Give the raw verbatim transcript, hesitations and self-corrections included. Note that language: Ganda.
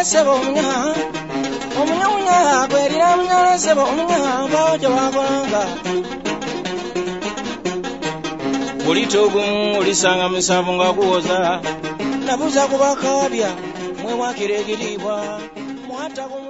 sebo omunya omunya munya gwerira munya sebo omunya bawo jawagonga ulitogumu ulisanga misavu nga kuwoza nabuza kubakabya mwe wakiregiribwa mwata